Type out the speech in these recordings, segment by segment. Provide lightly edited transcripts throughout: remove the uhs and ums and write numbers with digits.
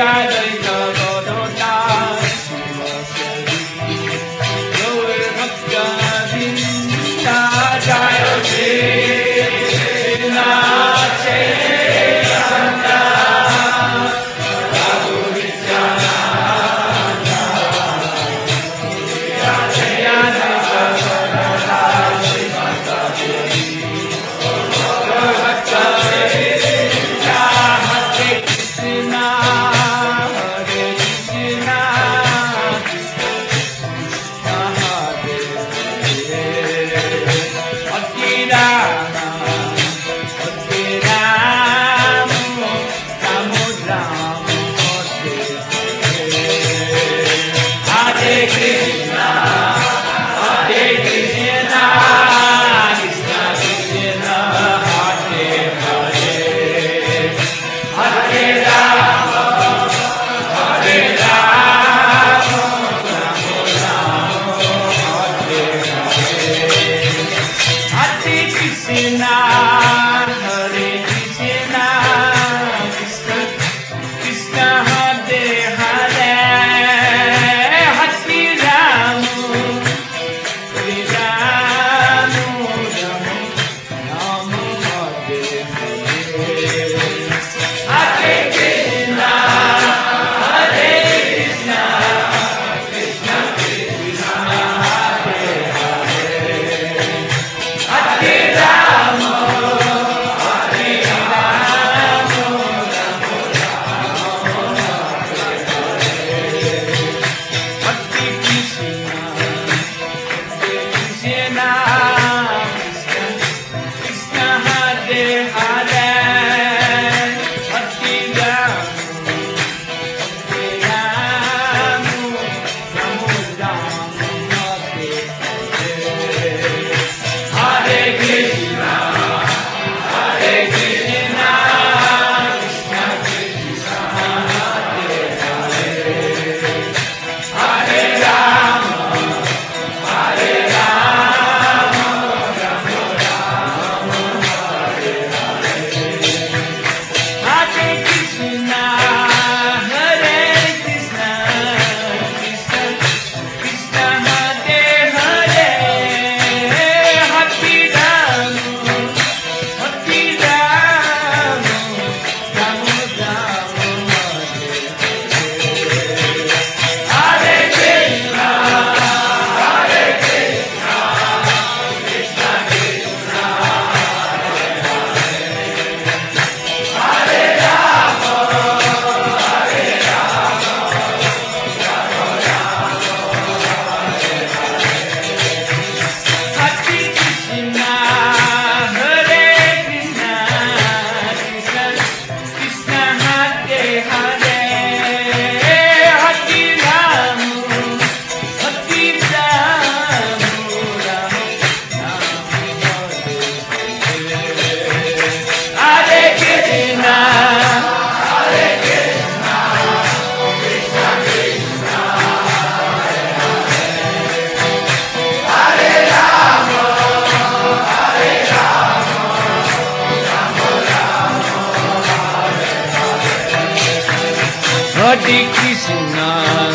Hare Krishna,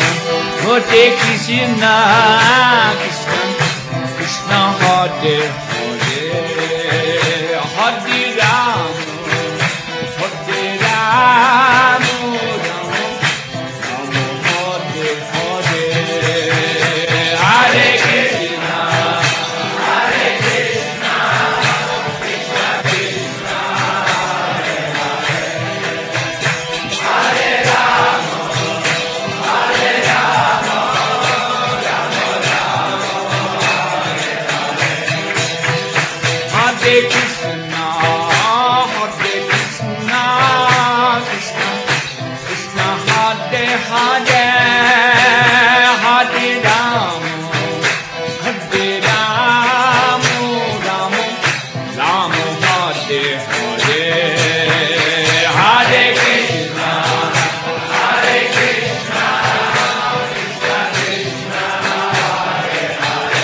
Hare Krishna, Krishna Krishna Hare Hare, Hare Ram, Hare Ram, Ram Ram Hare Hare, Hare Krishna, Hare Krishna, Krishna Krishna Hare Hare, Hare Ram, Hare Ram, Ram Ram Hare Hare, Hare Krishna, Hare Krishna, Krishna Krishna Hare Hare, Hare Ram, Hare Ram, Ram Ram Hare Hare, Hare Krishna, Hare Krishna, Krishna Krishna Hare Hare,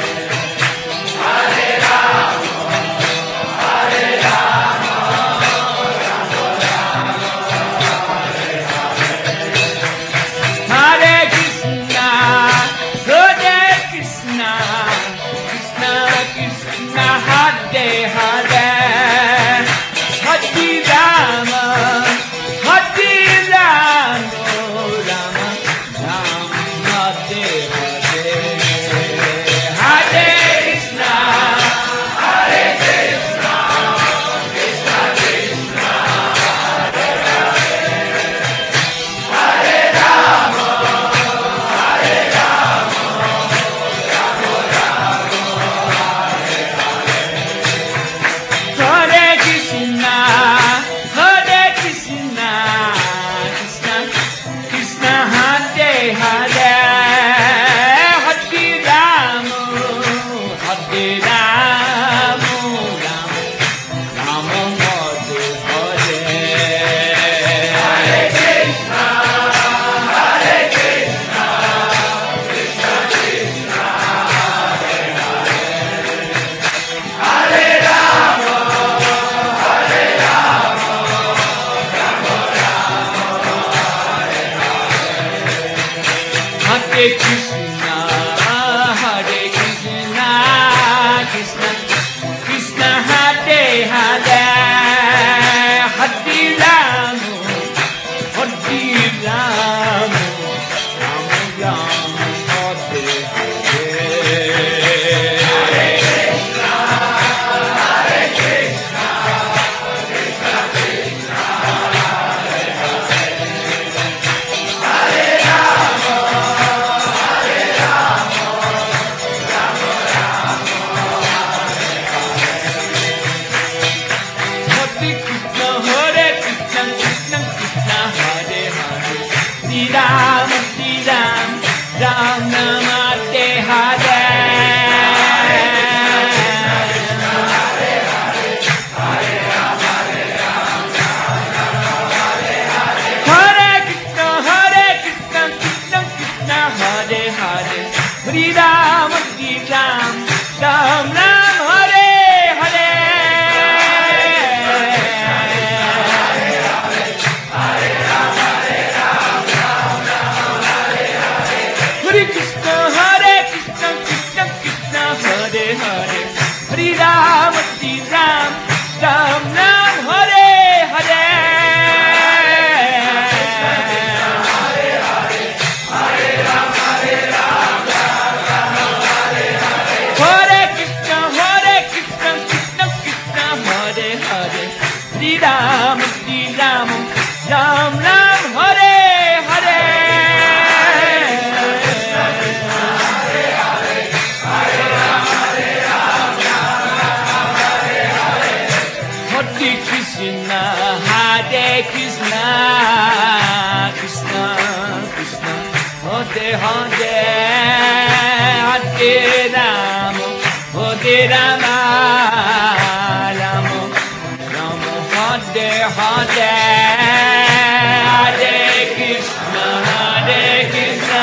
Hare Ram, Hare Ram, Ram Ram Hare Hare, Hare Hare Rama Hare Rama Rama Hare Hare Hare Krishna, Hare Krishna, Krishna Krishna, Hare Hare, Hare Rama, Hare Rama, Rama Rama, Hare Hare Krishna, Hare Krishna, Krishna Krishna Hare Hare, Hare Rama, Hare Rama, Rama Rama Hare Hare. Krishna, Hare Krishna, Krishna Krishna, Hare Hare, Hare Rama, Hare Rama, Rama Rama, Hare Hare Krishna, Hare Krishna, Krishna Krishna, Hare Hare, Shri Ram, Ram Namaste Hare. Hare Krishna, Krishna Krishna, Hare Hare, Shri Ram, Ram Hare Hare. Hare Krishna, Krishna Krishna, Hare Hare, Shri Ram, Ram Hare Hare. Hare Krishna, Krishna Krishna, Hare Hare, Shri Ram, Ram Hare Hare. Hare Krishna, Krishna Krishna, Hare Hare, Hare Rama, Rama Hare Hare, Hare Krishna, Krishna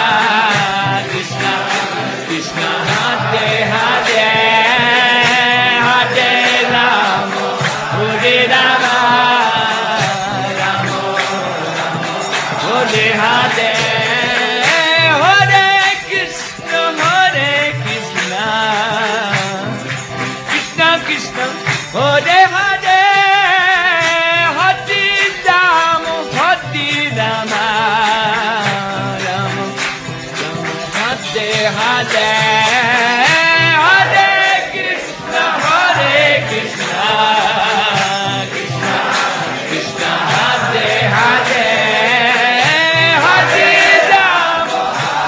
Krishna, Hare Hare, Hare Rama, Rama Hare Hare, Hare Krishna, Krishna Krishna, Hare Hare, Hare Rama, Rama Hare Hare, Hare Krishna, Krishna Krishna, Hare Hare, Hare Rama,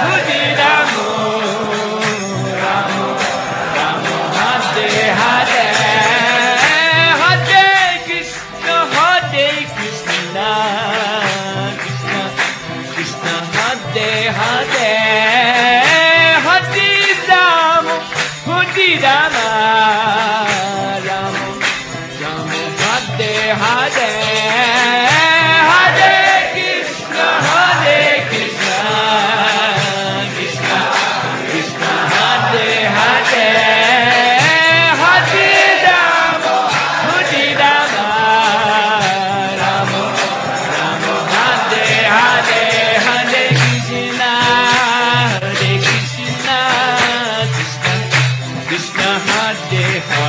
Rama Hare Hare, Hare Krishna, Krishna Krishna, Hare Hare, Hare Rama, Rama Hare Hare, Hare Krishna, Krishna Krishna, Hare Hare, Hare Rama, Rama Hare Hare, Hare Krishna, Krishna Krishna, Hare Hare.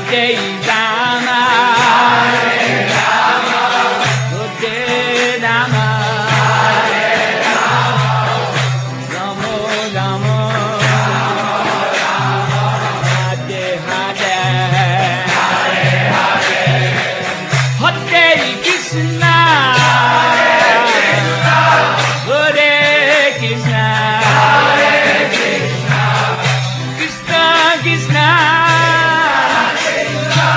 Hare Rama, Hare Rama, Ramo Ramo, Hare Hare, Hare Krishna, Hare Krishna, Krishna Krishna,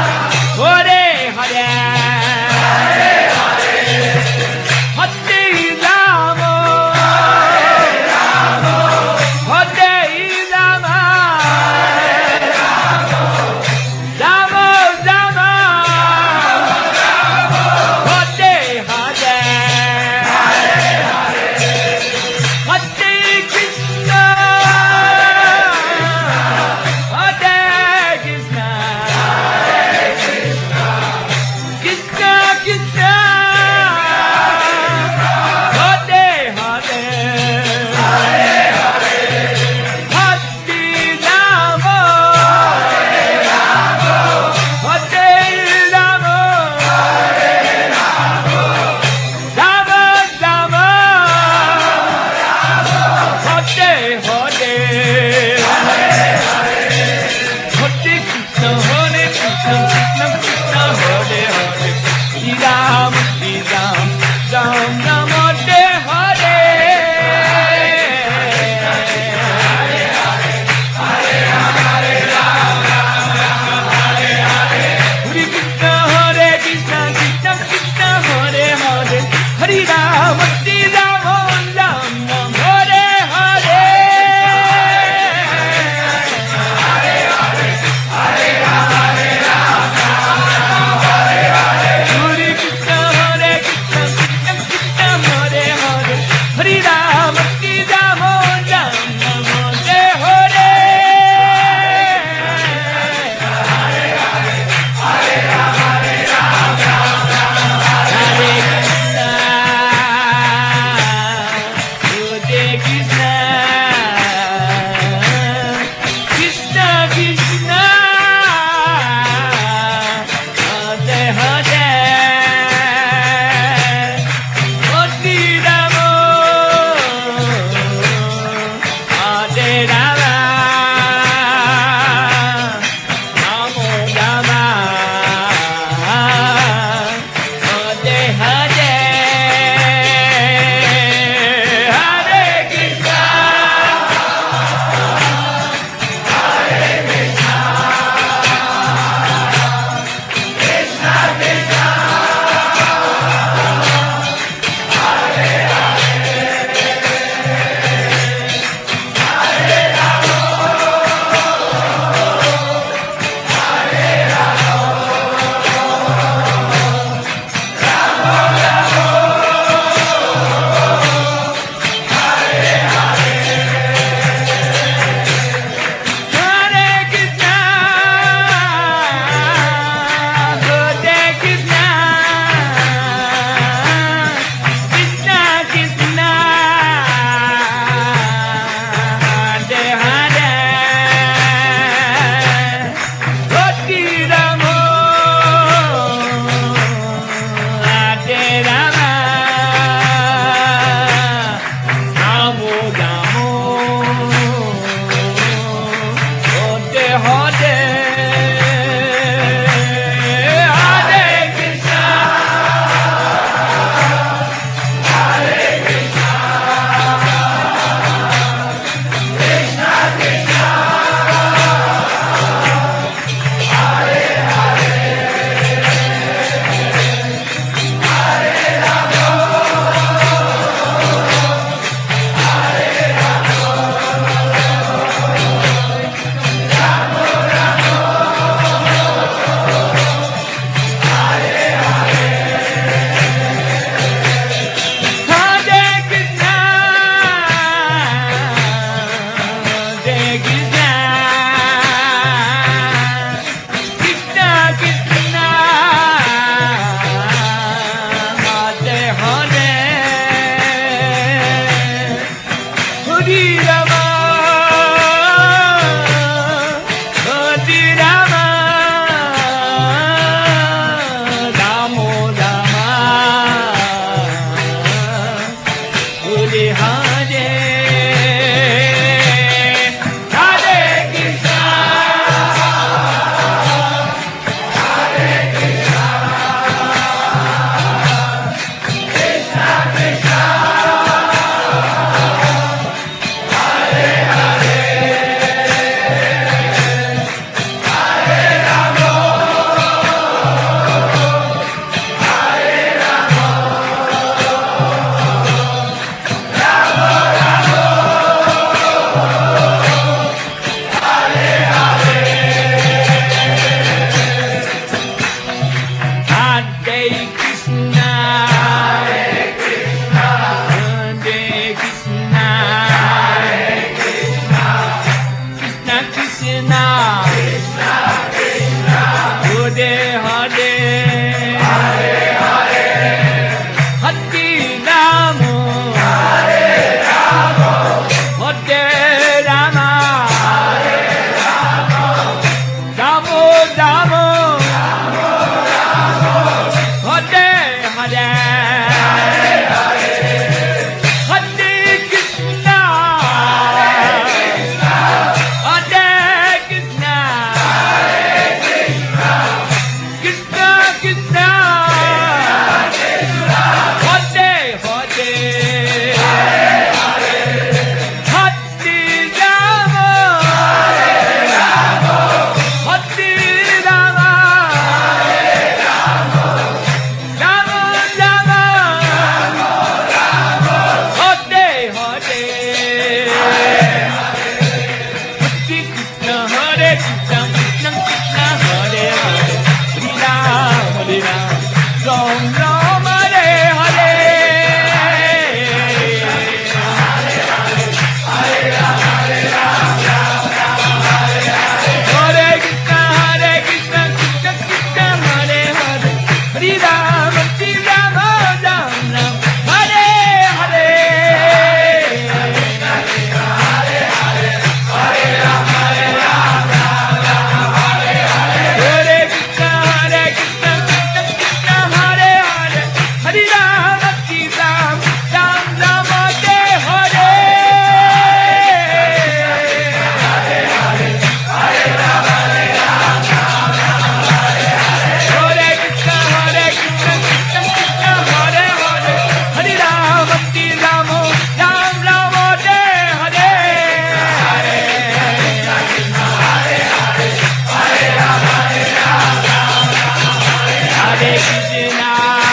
Hare Krishna,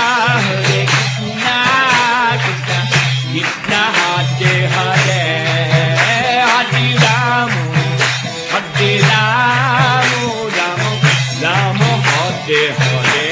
Krishna Krishna, Hare Hare, Hare Rama, Rama Rama, Hare Hare.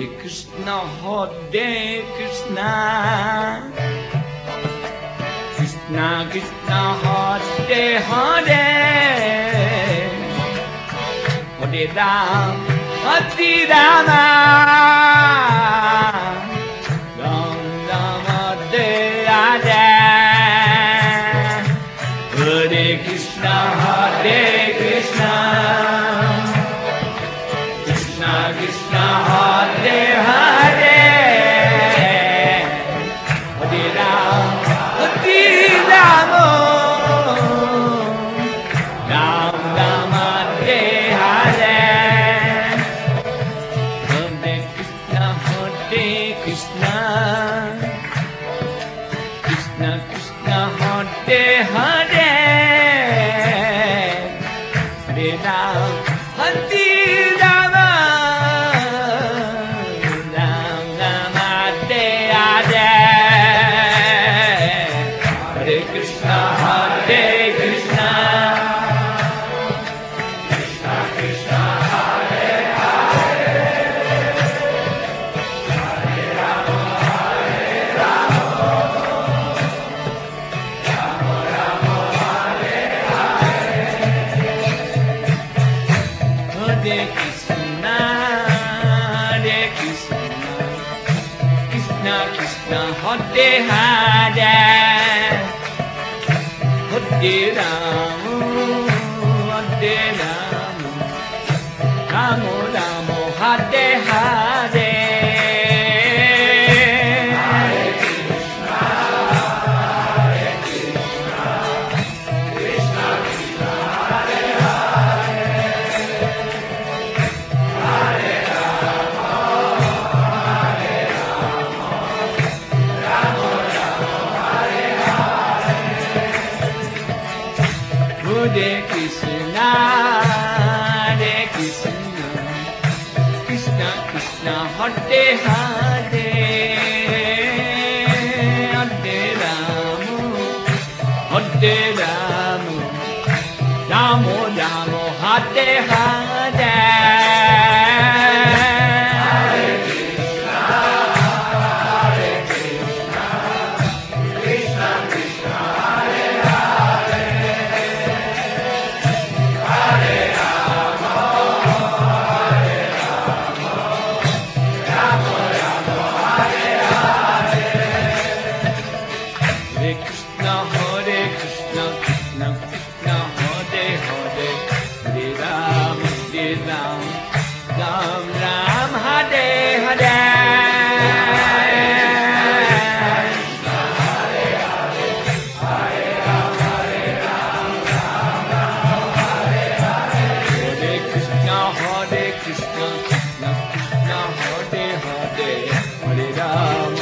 Krishna, Krishna Krishna, Hare Hare, Hare Ram, Hare Rama, Ram Ram, Hare Hare, Hare Krishna, Krishna Krishna, Hare Hare, Hare Ram, Hare Rama, Ram Ram, Hare Hare, Hare Krishna, Krishna Krishna, Hare Hare, Hare Ram, Hare Rama, Ram Ram, Hare Hare, Hare Krishna, Krishna Krishna, Hare Hare, Hare Rama, Hare Rama, Rama Rama, Hare Hare, Hare Krishna, Krishna Krishna, Hare Hare, Hare Rama, Hare Rama, Rama Rama, Hare Hare, Hare Krishna, Krishna Krishna, Hare Hare, Hare Rama, Hare Rama, Rama Rama, Hare Hare, Hare Krishna, Krishna Krishna, Hare Hare, Hare Rama, Hare Rama, Rama Rama, Hare Hare, Hare Krishna, Krishna Krishna, Hare Hare, Hare Rama, Hare Rama, Rama Rama, Hare Hare, Hare Krishna, Krishna Krishna, Hare Hare, Hare Ram, Ram Ram, Hare Hare, Hare Krishna, Krishna Krishna, Hare Hare, Hare Ram,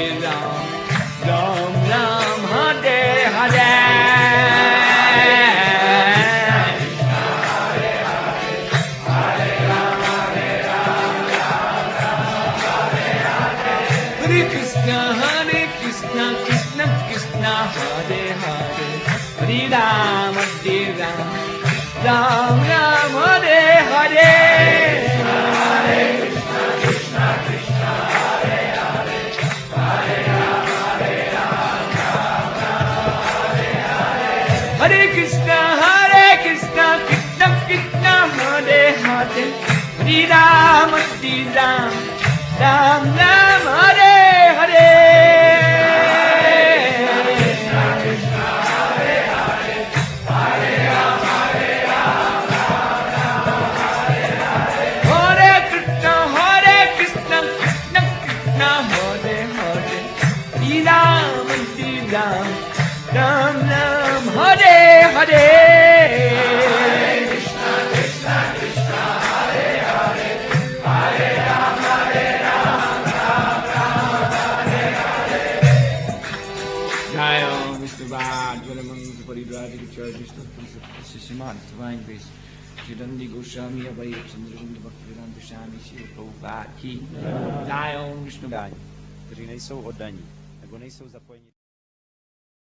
Ram Ram, Hare Hare, Hare Krishna, Krishna Krishna, Hare Hare, Hare Ram, Ram Ram, Hare Hare, Hare Krishna, Krishna Krishna, Hare Hare, Hare Ram, Ram Ram, Hare Hare, Hare Krishna, Krishna Krishna, Hare Hare, Hare Ram, Ram Ram, Hare Hare, Sridhandi Goswami Abhay Chandrakunda Bhaktivedanta Swami Shiva Prabhupada ki Jai Om Vishnu. Kteří nejsou oddaní nebo nejsou zapojeni